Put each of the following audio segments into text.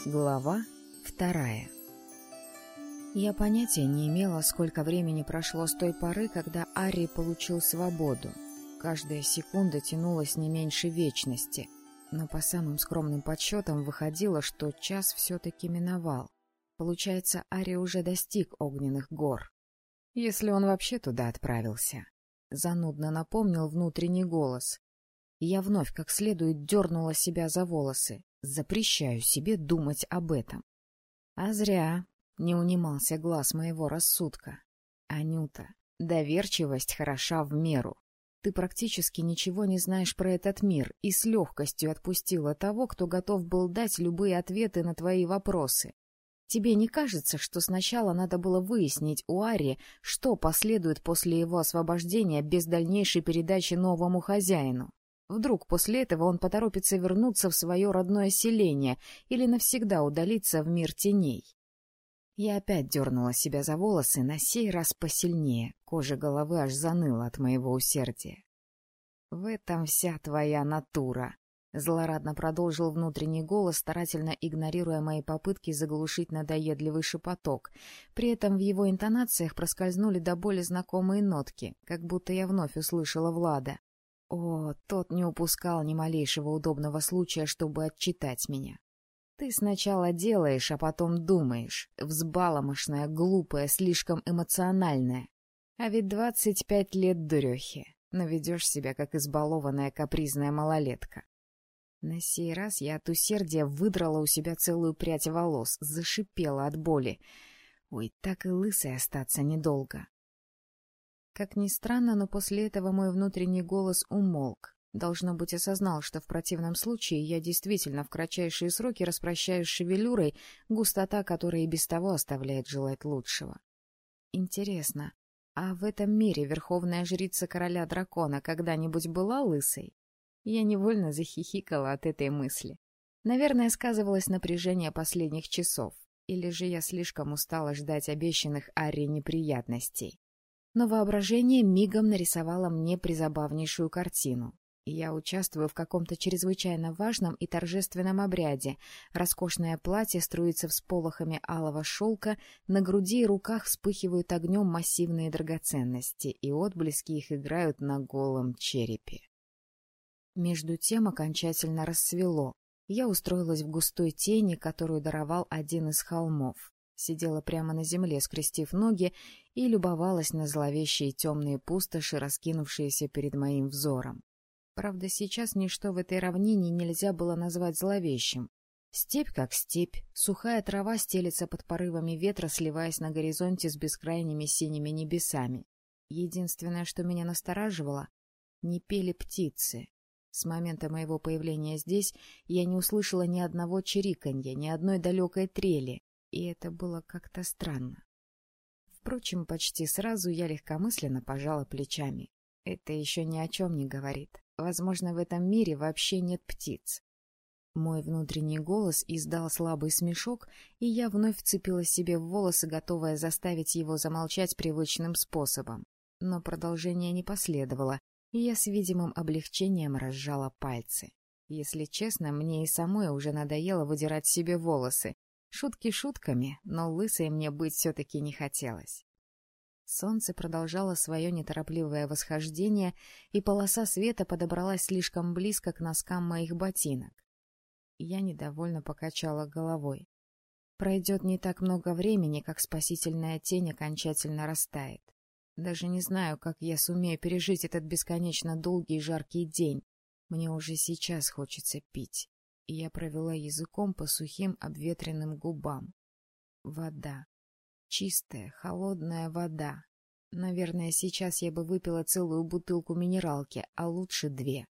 Глава 2. Я понятия не имела, сколько времени прошло с той поры, когда Арри получил свободу. Каждая секунда тянулась не меньше вечности, но по самым скромным подсчетам выходило, что час все-таки миновал. Получается, Арри уже достиг огненных гор. Если он вообще туда отправился. Занудно напомнил внутренний голос. Я вновь как следует дернула себя за волосы. Запрещаю себе думать об этом. А зря не унимался глаз моего рассудка. Анюта, доверчивость хороша в меру. Ты практически ничего не знаешь про этот мир и с легкостью отпустила того, кто готов был дать любые ответы на твои вопросы. Тебе не кажется, что сначала надо было выяснить у Арри, что последует после его освобождения без дальнейшей передачи новому хозяину? Вдруг после этого он поторопится вернуться в свое родное селение или навсегда удалиться в мир теней. Я опять дернула себя за волосы, на сей раз посильнее, кожа головы аж заныла от моего усердия. — В этом вся твоя натура, — злорадно продолжил внутренний голос, старательно игнорируя мои попытки заглушить надоедливый шепоток. При этом в его интонациях проскользнули до боли знакомые нотки, как будто я вновь услышала Влада. О, тот не упускал ни малейшего удобного случая, чтобы отчитать меня. Ты сначала делаешь, а потом думаешь. Взбаломошная, глупая, слишком эмоциональная. А ведь 25 лет дурехи, но ведешь себя, как избалованная капризная малолетка. На сей раз я от усердия выдрала у себя целую прядь волос, зашипела от боли. Ой, так и лысой остаться недолго. Как ни странно, но после этого мой внутренний голос умолк. Должно быть, осознал, что в противном случае я действительно в кратчайшие сроки распрощаюсь с шевелюрой, густота которой и без того оставляет желать лучшего. Интересно, а в этом мире верховная жрица короля дракона когда-нибудь была лысой? Я невольно захихикала от этой мысли. Наверное, сказывалось напряжение последних часов, или же я слишком устала ждать обещанных Арри неприятностей. Но воображение мигом нарисовало мне призабавнейшую картину. Я участвую в каком-то чрезвычайно важном и торжественном обряде. Роскошное платье струится всполохами алого шелка, на груди и руках вспыхивают огнем массивные драгоценности, и отблески их играют на голом черепе. Между тем окончательно рассвело. Я устроилась в густой тени, которую даровал один из холмов. Сидела прямо на земле, скрестив ноги, и любовалась на зловещие темные пустоши, раскинувшиеся перед моим взором. Правда, сейчас ничто в этой равнине нельзя было назвать зловещим. Степь как степь, сухая трава стелется под порывами ветра, сливаясь на горизонте с бескрайними синими небесами. Единственное, что меня настораживало — не пели птицы. С момента моего появления здесь я не услышала ни одного чириканья, ни одной далекой трели. И это было как-то странно. Впрочем, почти сразу я легкомысленно пожала плечами. Это еще ни о чем не говорит. Возможно, в этом мире вообще нет птиц. Мой внутренний голос издал слабый смешок, и я вновь вцепилась себе в волосы, готовая заставить его замолчать привычным способом. Но продолжение не последовало, и я с видимым облегчением разжала пальцы. Если честно, мне и самой уже надоело выдирать себе волосы. Шутки шутками, но лысой мне быть все-таки не хотелось. Солнце продолжало свое неторопливое восхождение, и полоса света подобралась слишком близко к носкам моих ботинок. Я недовольно покачала головой. Пройдет не так много времени, как спасительная тень окончательно растает. Даже не знаю, как я сумею пережить этот бесконечно долгий и жаркий день. Мне уже сейчас хочется пить. И я провела языком по сухим обветренным губам. Вода. Чистая, холодная вода. Наверное, сейчас я бы выпила целую бутылку минералки, а лучше 2.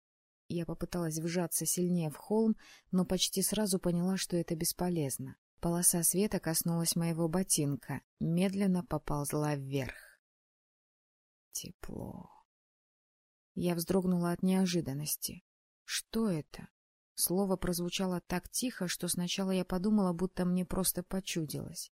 Я попыталась вжаться сильнее в холм, но почти сразу поняла, что это бесполезно. Полоса света коснулась моего ботинка, медленно поползла вверх. Тепло. Я вздрогнула от неожиданности. Что это? Слово прозвучало так тихо, что сначала я подумала, будто мне просто почудилось.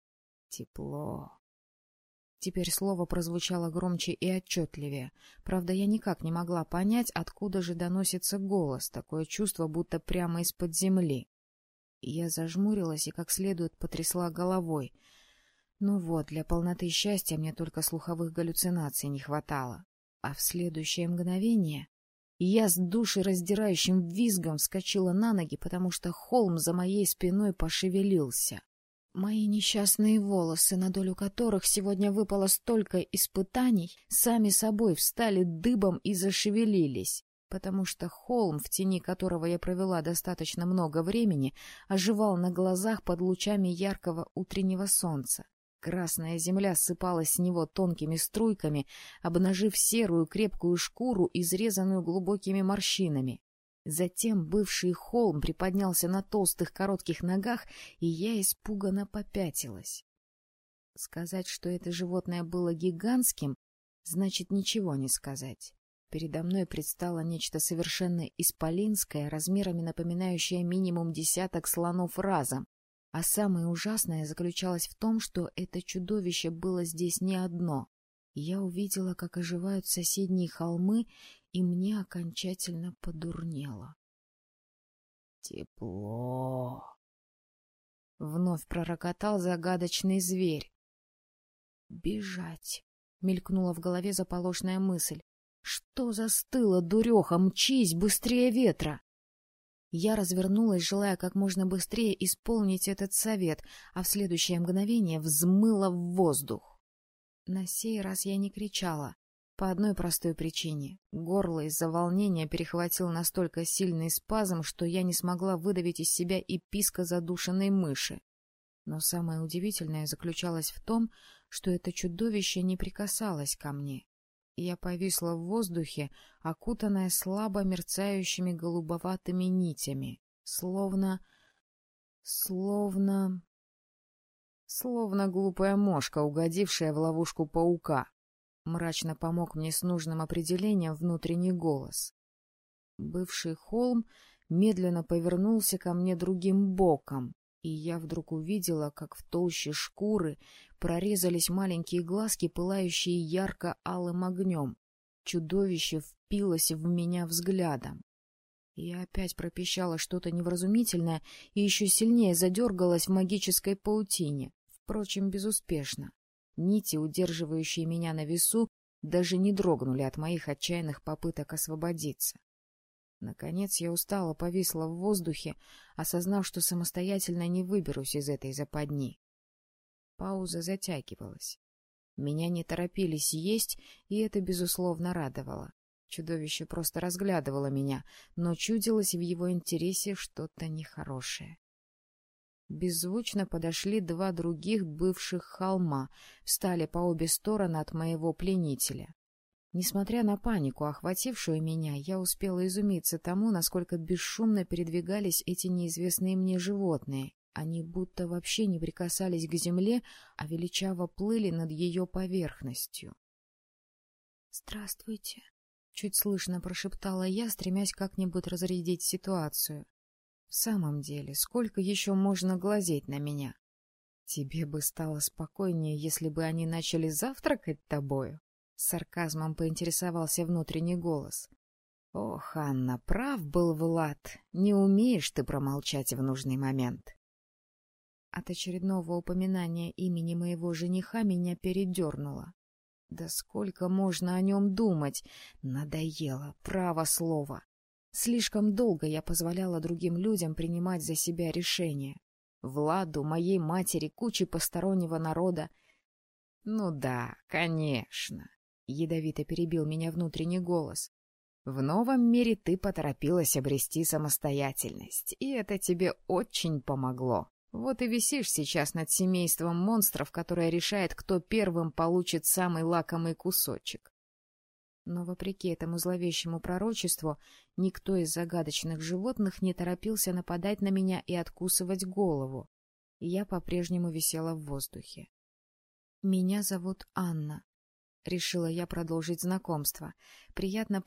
Тепло. Теперь слово прозвучало громче и отчетливее. Правда, я никак не могла понять, откуда же доносится голос, такое чувство, будто прямо из-под земли. Я зажмурилась и как следует потрясла головой. Ну вот, для полноты счастья мне только слуховых галлюцинаций не хватало. А в следующее мгновение я с душераздирающим визгом вскочила на ноги, потому что холм за моей спиной пошевелился. Мои несчастные волосы, на долю которых сегодня выпало столько испытаний, сами собой встали дыбом и зашевелились, потому что холм, в тени которого я провела достаточно много времени, оживал на глазах под лучами яркого утреннего солнца. Красная земля ссыпалась с него тонкими струйками, обнажив серую крепкую шкуру, изрезанную глубокими морщинами. Затем бывший холм приподнялся на толстых коротких ногах, и я испуганно попятилась. Сказать, что это животное было гигантским, значит ничего не сказать. Передо мной предстало нечто совершенно исполинское, размерами напоминающее минимум десяток слонов разом. А самое ужасное заключалось в том, что это чудовище было здесь не одно. Я увидела, как оживают соседние холмы, и мне окончательно подурнело. «Тепло!» — вновь пророкотал загадочный зверь. «Бежать!» — мелькнула в голове заполошная мысль. «Что застыло, дуреха? Мчись быстрее ветра!» Я развернулась, желая как можно быстрее исполнить этот совет, а в следующее мгновение взмыла в воздух. На сей раз я не кричала, по одной простой причине. Горло из-за волнения перехватил настолько сильный спазм, что я не смогла выдавить из себя и писка задушенной мыши. Но самое удивительное заключалось в том, что это чудовище не прикасалось ко мне. Я повисла в воздухе, окутанная слабо мерцающими голубоватыми нитями, словно глупая мошка, угодившая в ловушку паука. Мрачно помог мне с нужным определением внутренний голос. Бывший холм медленно повернулся ко мне другим боком, и я вдруг увидела, как в толще шкуры прорезались маленькие глазки, пылающие ярко-алым огнем. Чудовище впилось в меня взглядом. Я опять пропищала что-то невразумительное и еще сильнее задергалась в магической паутине, впрочем, безуспешно. Нити, удерживающие меня на весу, даже не дрогнули от моих отчаянных попыток освободиться. Наконец я устало повисла в воздухе, осознав, что самостоятельно не выберусь из этой западни. Пауза затягивалась. Меня не торопились есть, и это, безусловно, радовало. Чудовище просто разглядывало меня, но чудилось в его интересе что-то нехорошее. Беззвучно подошли два других бывших холма, встали по обе стороны от моего пленителя. Несмотря на панику, охватившую меня, я успела изумиться тому, насколько бесшумно передвигались эти неизвестные мне животные. Они будто вообще не прикасались к земле, а величаво плыли над ее поверхностью. — Здравствуйте, — чуть слышно прошептала я, стремясь как-нибудь разрядить ситуацию. — В самом деле, сколько еще можно глазеть на меня? Тебе бы стало спокойнее, если бы они начали завтракать тобою? С сарказмом поинтересовался внутренний голос. — Ох, Анна, прав был Влад, не умеешь ты промолчать в нужный момент. От очередного упоминания имени моего жениха меня передернуло. Да сколько можно о нем думать? Надоело, право слово. Слишком долго я позволяла другим людям принимать за себя решения. Владу, моей матери, куче постороннего народа. — Ну да, конечно, — ядовито перебил меня внутренний голос. — В новом мире ты поторопилась обрести самостоятельность, и это тебе очень помогло. Вот и висишь сейчас над семейством монстров, которое решает, кто первым получит самый лакомый кусочек. Но, вопреки этому зловещему пророчеству, никто из загадочных животных не торопился нападать на меня и откусывать голову. Я по-прежнему висела в воздухе. — Меня зовут Анна. Решила я продолжить знакомство. Приятно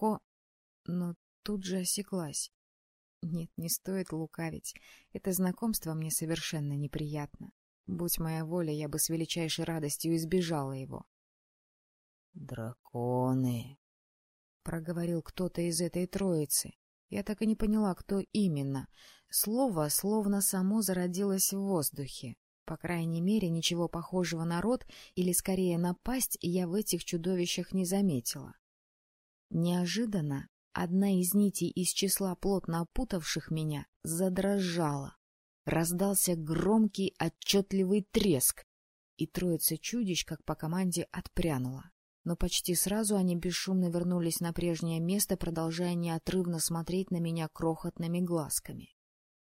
Но тут же осеклась. Нет, не стоит лукавить. Это знакомство мне совершенно неприятно. Будь моя воля, я бы с величайшей радостью избежала его. — Драконы, — проговорил кто-то из этой троицы. Я так и не поняла, кто именно. Слово словно само зародилось в воздухе. По крайней мере, ничего похожего на рот, или скорее на пасть, я в этих чудовищах не заметила. Неожиданно одна из нитей из числа плотно опутавших меня задрожала. Раздался громкий, отчетливый треск, и троица чудищ, как по команде, отпрянула. Но почти сразу они бесшумно вернулись на прежнее место, продолжая неотрывно смотреть на меня крохотными глазками.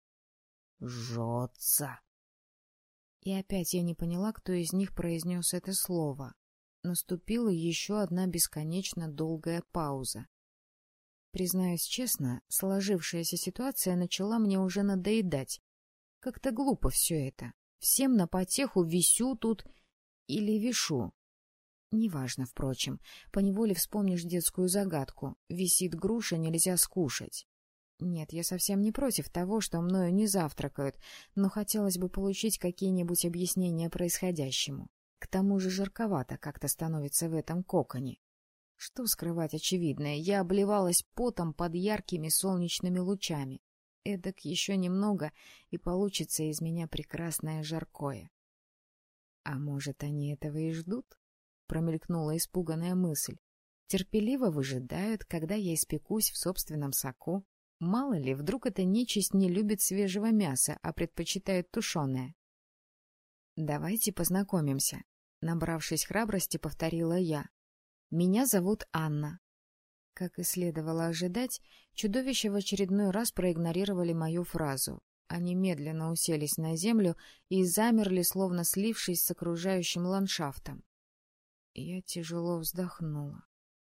«Жжется!» И опять я не поняла, кто из них произнес это слово. Наступила еще одна бесконечно долгая пауза. Признаюсь честно, сложившаяся ситуация начала мне уже надоедать. Как-то глупо все это. Всем на потеху висю тут или вишу. Неважно, впрочем, поневоле вспомнишь детскую загадку: висит груша, нельзя скушать. Нет, я совсем не против того, что мною не завтракают, но хотелось бы получить какие-нибудь объяснения происходящему. К тому же жарковато как-то становится в этом коконе. Что скрывать очевидное, я обливалась потом под яркими солнечными лучами. Эдак еще немного, и получится из меня прекрасное жаркое. А может, они этого и ждут? Промелькнула испуганная мысль. Терпеливо выжидают, когда я испекусь в собственном соку. Мало ли, вдруг эта нечисть не любит свежего мяса, а предпочитает тушеное. «Давайте познакомимся», — набравшись храбрости, повторила я. «Меня зовут Анна». Как и следовало ожидать, чудовища в очередной раз проигнорировали мою фразу. Они медленно уселись на землю и замерли, словно слившись с окружающим ландшафтом. Я тяжело вздохнула.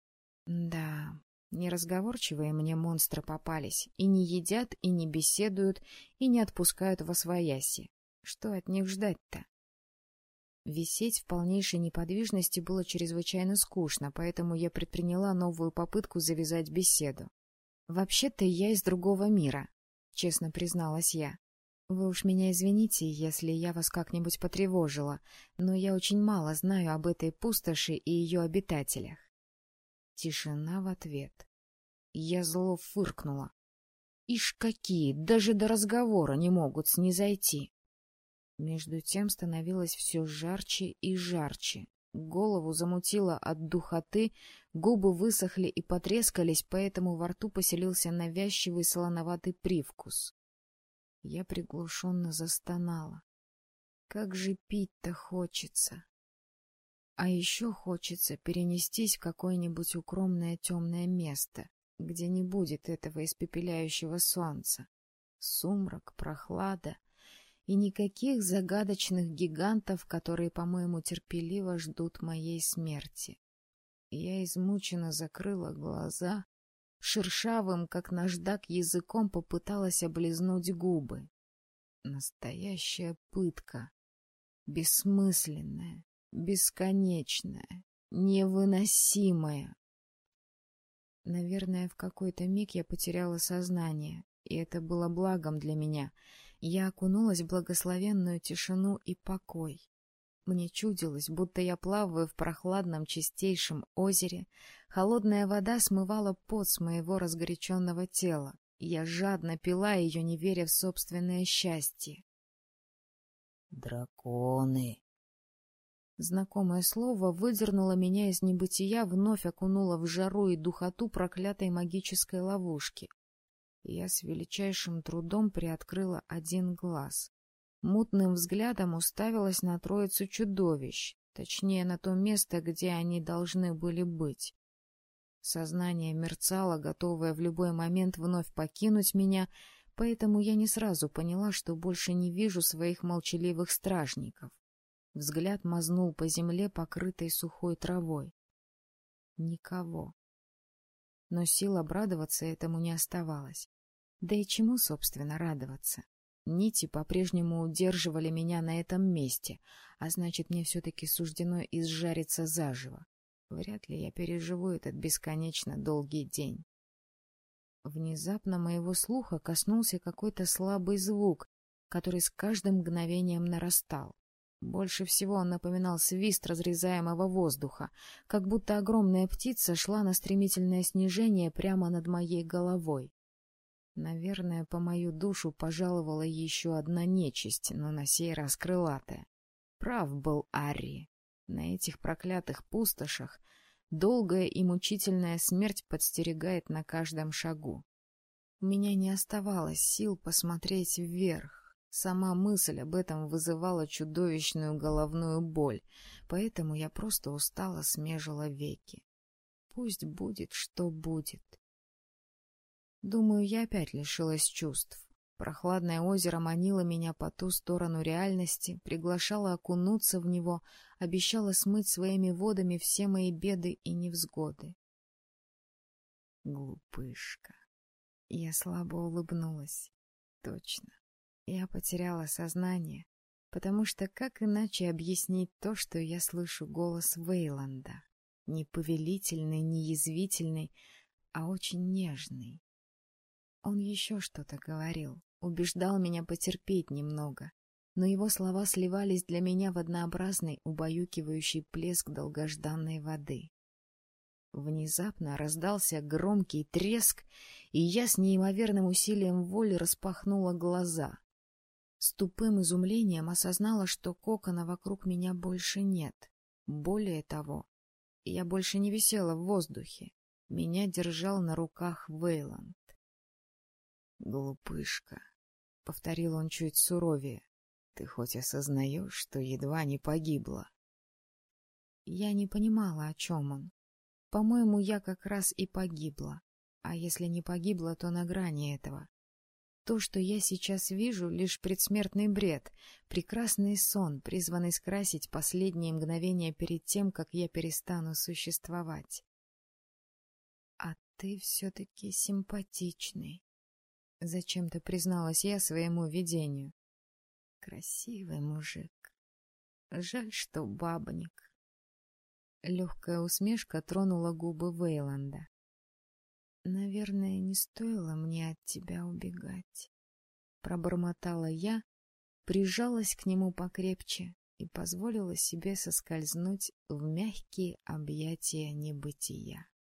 Да, неразговорчивые мне монстры попались, и не едят, и не беседуют, и не отпускают восвояси. Что от них ждать-то? Висеть в полнейшей неподвижности было чрезвычайно скучно, поэтому я предприняла новую попытку завязать беседу. «Вообще-то я из другого мира», — честно призналась я. «Вы уж меня извините, если я вас как-нибудь потревожила, но я очень мало знаю об этой пустоши и ее обитателях». Тишина в ответ. Я зло фыркнула. Ишь какие, даже до разговора не могут снизойти. Между тем становилось все жарче и жарче. Голову замутило от духоты, губы высохли и потрескались, поэтому во рту поселился навязчивый солоноватый привкус. Я приглушенно застонала. Как же пить-то хочется! А еще хочется перенестись в какое-нибудь укромное темное место, где не будет этого испепеляющего солнца. Сумрак, прохлада и никаких загадочных гигантов, которые, по-моему, терпеливо ждут моей смерти. Я измученно закрыла глаза, шершавым, как наждак, языком попыталась облизнуть губы. Настоящая пытка, бессмысленная, бесконечная, невыносимая. Наверное, в какой-то миг я потеряла сознание, и это было благом для меня. Я окунулась в благословенную тишину и покой. Мне чудилось, будто я плаваю в прохладном чистейшем озере, холодная вода смывала пот с моего разгоряченного тела, и я жадно пила ее, не веря в собственное счастье. «Драконы!» Знакомое слово выдернуло меня из небытия, вновь окунуло в жару и духоту проклятой магической ловушки. Я с величайшим трудом приоткрыла один глаз. Мутным взглядом уставилась на троицу чудовищ, точнее, на то место, где они должны были быть. Сознание мерцало, готовое в любой момент вновь покинуть меня, поэтому я не сразу поняла, что больше не вижу своих молчаливых стражников. Взгляд мазнул по земле, покрытой сухой травой. Никого. Но сил обрадоваться этому не оставалось. Да и чему, собственно, радоваться? Нити по-прежнему удерживали меня на этом месте, а значит, мне все-таки суждено изжариться заживо. Вряд ли я переживу этот бесконечно долгий день. Внезапно моего слуха коснулся какой-то слабый звук, который с каждым мгновением нарастал. Больше всего он напоминал свист разрезаемого воздуха, как будто огромная птица шла на стремительное снижение прямо над моей головой. Наверное, по мою душу пожаловала еще одна нечисть, но на сей раз крылатая. Прав был Арри. На этих проклятых пустошах долгая и мучительная смерть подстерегает на каждом шагу. У меня не оставалось сил посмотреть вверх. Сама мысль об этом вызывала чудовищную головную боль, поэтому я просто устало смежила веки. Пусть будет, что будет. Думаю, я опять лишилась чувств. Прохладное озеро манило меня по ту сторону реальности, приглашало окунуться в него, обещало смыть своими водами все мои беды и невзгоды. Глупышка. Я слабо улыбнулась. Точно. Я потеряла сознание, потому что как иначе объяснить то, что я слышу голос Вейланда? Не повелительный, не язвительный, а очень нежный. Он еще что-то говорил, убеждал меня потерпеть немного, но его слова сливались для меня в однообразный, убаюкивающий плеск долгожданной воды. Внезапно раздался громкий треск, и я с неимоверным усилием воли распахнула глаза. С тупым изумлением осознала, что кокона вокруг меня больше нет. Более того, я больше не висела в воздухе. Меня держал на руках Вейланд. «Глупышка», — повторил он чуть суровее, — «ты хоть осознаешь, что едва не погибла?» Я не понимала, о чем он. По-моему, я как раз и погибла. А если не погибла, то на грани этого. То, что я сейчас вижу, лишь предсмертный бред, прекрасный сон, призванный скрасить последние мгновения перед тем, как я перестану существовать. А ты все-таки симпатичный. Зачем-то призналась я своему видению. Красивый мужик. Жаль, что бабник. Легкая усмешка тронула губы Вейланда. Наверное, не стоило мне от тебя убегать. Пробормотала я, прижалась к нему покрепче и позволила себе соскользнуть в мягкие объятия небытия.